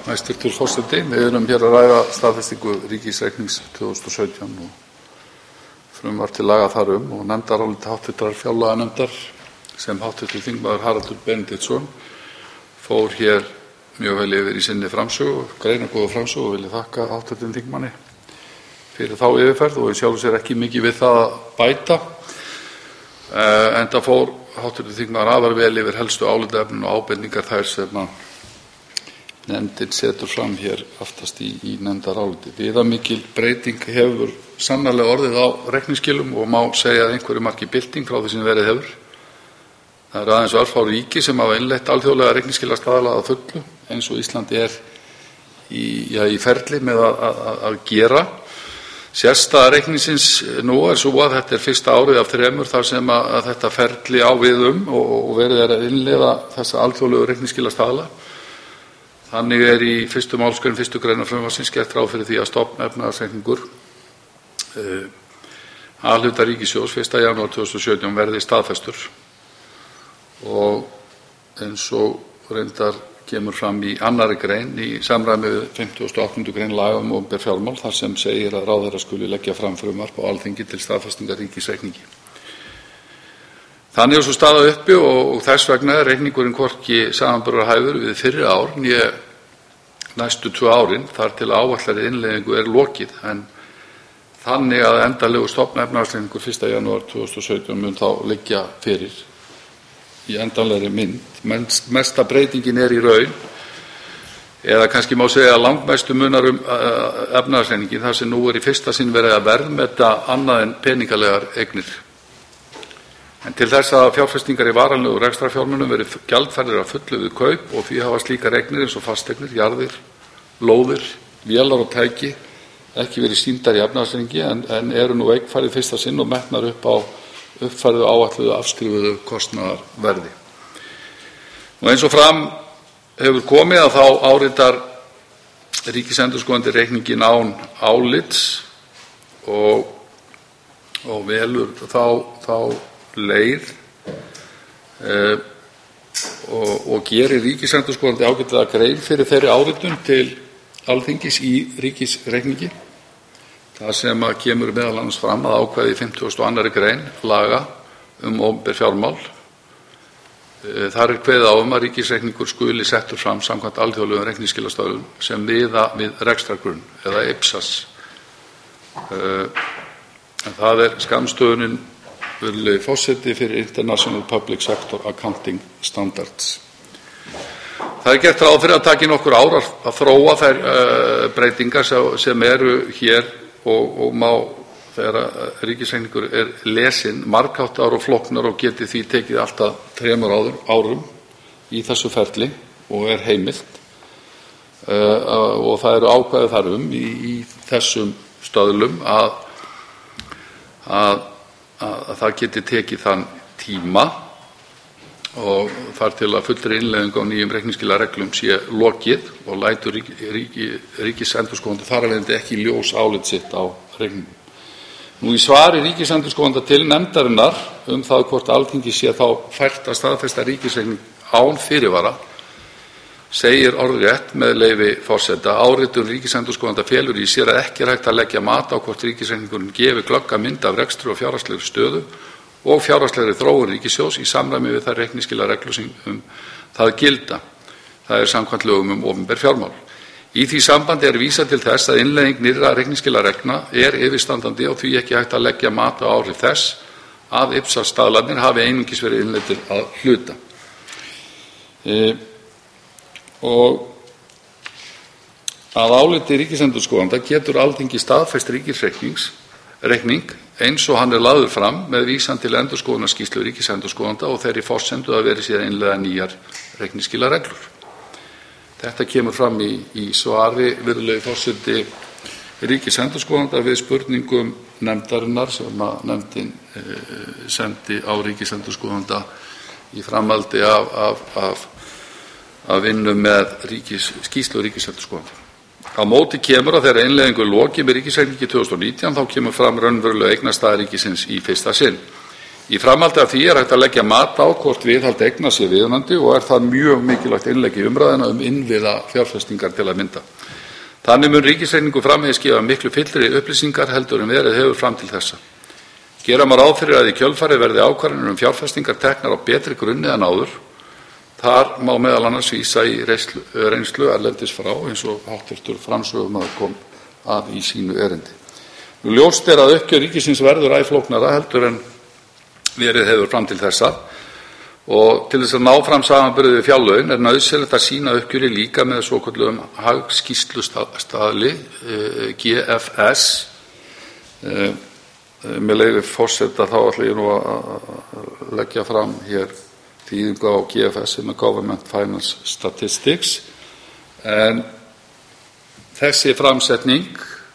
Hæstv. Forseti. Við erum hér að ræða staðfestingu ríkisreiknings 2017 og frumvarp til laga þar og nefndarálit hv. fjárlaganefndar sem hv. þingmaður Haraldur Benediktsson fór hér mjög vel yfir í sinni framsögu, greinargóða framsögu, og vil ég þakka hv. þingmanni fyrir þá yfirferð og í sjálfu sér ekki mikið við það að bæta, enda fór hv. þingmaður afar vel yfir helstu álitaefnin og ábendingar þær sem nefndin setur fram hér aftast í nefndaráliti. Viðamikil breyting hefur sannarlega orðið á reikningsskilum og má segja að einhverju marki bylting frá því sem verið hefur. Það eru aðeins örfá ríki sem hafa innleitt alþjóðlega reikningsskilastaðla að fullu eins og Ísland er í ferli með að gera. Sérstaða reikningsins nú svo að þetta er fyrsta árið af 3 þar sem að þetta ferli á við og verið að innleiða þessa alþjóðlegu reikningsskilastaðla. Þannig er í 1. málsgrein 1. greinar frumvarpsins gert ráð fyrir því að stofnefnahagsreikningur A-hluta ríkissjóðs 1. janúar 2017 verði staðfestur og eins og reyndar kemur fram í 2. grein í samræmi við 58. grein laga opinber fjármál þar sem segir að ráðherra skuli leggja fram frumvarp á Alþingi til staðfestingar ríkisreikningi. Þannig er svo staða uppi og þess vegna er reikningurinn hvorki samanburðarhæfur við fyrri ár né næstu 2 árin þar til áætlaðri innleiðingu er lokið, en þannig að endanlegur stofnefnahagsreikningur 1. janúar 2017 mun þá liggja fyrir í endanlegri mynd. Mesta breytingin er í raun, eða kannski má segja að langmestu munar efnahagsreikningin þar sem nú er í fyrsta sinn verið að verðmeta annað en peningalegar eignir. En til þess að fjárfestingar í varanlegu rekstrarfjármunum verið gjaldfærðir að fullu við kaup og því hafa slíkar eignir eins og fasteignir, jarðir, lóðir, vélar og tæki ekki verið sýndar í efnahagsreikningi en eru nú eignfærðir fyrsta sinn og metnar upp á uppfærðu áætluðu afskrifuðu kostnaðarverði. Og eins og fram hefur komið að þá áritar ríkisendurskoðandi reikninginn án álits og velur þá leið og gerir ríkisendurskoðandi ágætlega grein fyrir þeirri áritun til Alþingis í ríkisreikningi. Það sem kemur meðal annars fram að ákvæði í 52. grein laga opinber fjármál. Þar er kveðið á að ríkisreikningur skuli settur fram samkvæmt alþjóðlegum reikningsskilastöðlum sem miða við rekstrargrunn eða IPSAS. En það er skammstöfunin forseti fyrir International Public Sector Accounting Standards. Það er gert ráð fyrir að taki nokkur ár að þróa þær breytingar sem eru hér og má þegar ríkisreikningur er lesinn margháttar og flóknar og geti því tekið allt að 3 árum í þessu ferli og er heimilt og það eru ákvæði þar í þessum stöðlum að það geti tekið þann tíma og þar til að fullri innleiðingu á nýjum reikningsskilareglum sé lokið og lætur ríkisendurskoðandi þar af leiðandi ekki ljós álit sitt á reikningum. Nú í svari ríkisendurskoðanda til nefndarinnar það hvort Alþingi sé þá fært að staðfesta ríkisreikning án fyrirvara segir orðrétt með leyfi forseta: áritun ríkisendurskoðanda felur í sér að ekki er hægt að leggja mat á hvort ríkisreikningurinn gefi glögga mynd af rekstri og fjárhagslegri stöðu og fjárhagslegri þróun ríkissjóðs í samræmi við þær reikningsskilareglur sem það gilda. Það er samkvæmt lögum opinber fjármál. Í því sambandi er vísað til þess að innleiðing nýrra reikningsskilareglna er yfirstandandi og því ekki hægt að leggja mat á áhrif þess að IPSAS-staðlarnir hafi einungis verið innleiddir að hluta. Og að áliti ríkisendurskoðanda getur Alþingi staðfest ríkisreikning eins og hann er lagður fram með vísan til endurskoðunarskýrslu ríkisendurskoðanda og þeirri forsendu að verið sé að innleiða nýjar reikningsskilareglur. Þetta kemur fram í svari virðulegi forseti ríkisendurskoðanda við spurningum nefndarinnar sem að nefndin sendi á ríkisendurskoðanda í framhaldi af vinnu með skýrslu ríkisendurskoðanda. Á móti kemur að þegar innleiðingu er lokið með ríkisreikningi 2019 þá kemur fram raunveruleg eignastaða ríkisins í fyrsta sinn. Í framhaldi af því hægt að leggja mat á hvort viðhald eigna sé viðunandi og það mjög mikilvægt innlegg í umræðuna innviðafjárfestingar til að mynda. Þannig mun ríkisreikningur framvegis gefa miklu fyllri upplýsingar heldur en verið hefur fram til þessa. Gera má ráð fyrir að í kjölfarið verði ákvarðanir fjárfestingar teknar á betri grunni en áður. Þar má meðal annars vísa í reynslu erlendis frá eins og hv. framsögumaður kom að í sínu erindi. Ljóst að uppgjör ríkisins verður æ flóknara heldur en verið hefur fram til þessa og til þess að ná fram samanburði við fjárlögin nauðsynlegt að sýna uppgjöri líka með svokölluðum hagskýrslustaðli GFS. Með leyfi forseta þá ætla ég nú að leggja fram hér þýðingu á GFS sem Government Finance Statistics en þessi framsetning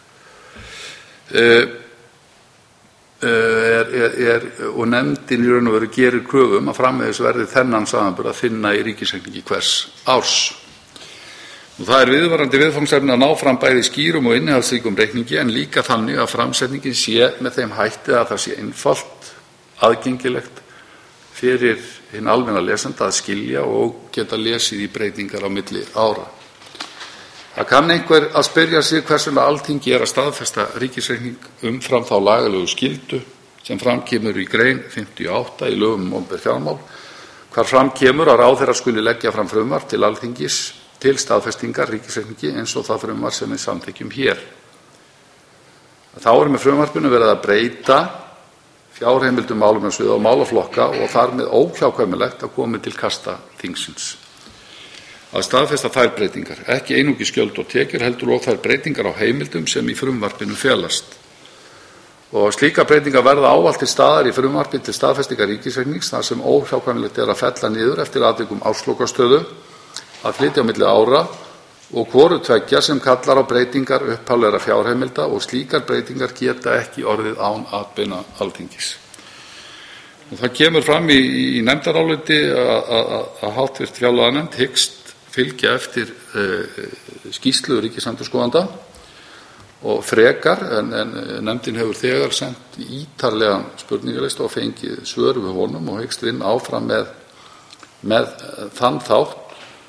og nefndin í raun og veru gerir kröfu að framvegis verði þennan samanburð að finna í ríkisreikningi hvers árs. Það viðvarandi viðfangsefni að ná fram bæði skýrum og innihaldsríkum reikningi en líka þannig að framsetningin sé með þeim hætti að það sé einfalt, aðgengilegt fyrir hinn almenna lesanda að skilja og geta lesið í breytingar á milli ára. Það kann einhver að spyrja sig hvers vegna Alþingi að staðfesta ríkisreikning umfram þá lagalegu skyldu sem fram kemur í grein 58 í lögum opinber fjármál, hvar fram kemur að ráðherra skuli leggja fram frumvarp til Alþingis til staðfestingar ríkisreikningi eins og það frumvarp sem við samþykkjum hér. Þá með frumvarpinu verið að breyta fjárheimildum málefnasviða og málaflokka og þar með óhjákvæmilegt að komi til kasta þingsins. Að staðfesta þær breytingar, ekki einungis gjöld og tekjur heldur og þær breytingar á heimildum sem í frumvarpinu felast. Og slíka breytingar verða ávallt til staðar í frumvarpi til staðfestingar ríkisreiknings þar sem óhjákvæmilegt að fella niður eftir atvikum árslokastöðu, að flytja á milli ára og hvoru tveggja sem kallar á breytingar upphaflegra fjárheimilda og slíkar breytingar geta ekki orðið án atbeina Alþingis. Og það kemur fram í nefndaráliti að hv. fjárlaganefnd hyggst fylgja eftir skýrslu ríkisendurskoðanda og frekar en nefndin hefur þegar sent ítarlegan spurningalista og fengið svör við honum og hyggst vinna áfram með þann þátt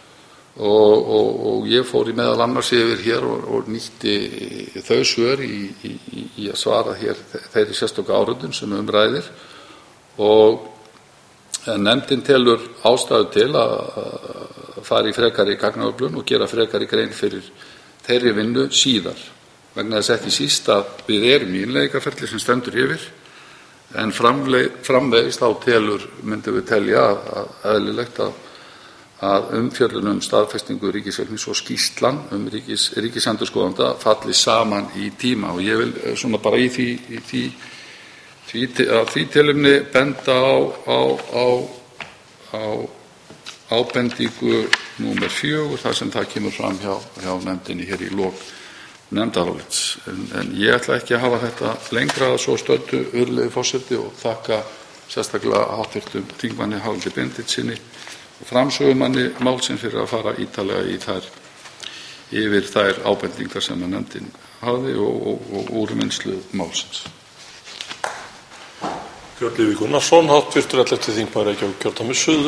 og ég fór meðal annars yfir hér og nýtti þau svör í að svara hér þeirri sérstöku áritun sem ræðir og nefndin telur ástæðu til að fara í frekari gagnaöflun og gera frekari grein fyrir þeirri vinnu síðar vegna þess ekki síst að við erum í innleiðingarferli sem stendur yfir en framvegis þá myndum við telja að eðlilegt að umfjöllun staðfestingu ríkisreiknings og skýrslan ríkisendurskoðanda falli saman í tíma og ég vil svona bara í því tilefni benda á ábendingu númer 4 þar sem það kemur fram hjá nefndinni hér í lok nefndarálits. En ég ætla ekki að hafa þetta lengra að svo stöddu, virðulegi forseti, og þakka sérstaklega hv. þingmanni Haraldi Benediktssyni og framsögumanni málsins fyrir að fara ítarlega yfir þær ábendingar sem nefndin hafði og úrvinnslu málsins. Björn Leví Gunnarsson, hv. 11. þingmaður Reykjavíkurkjördæmis suður.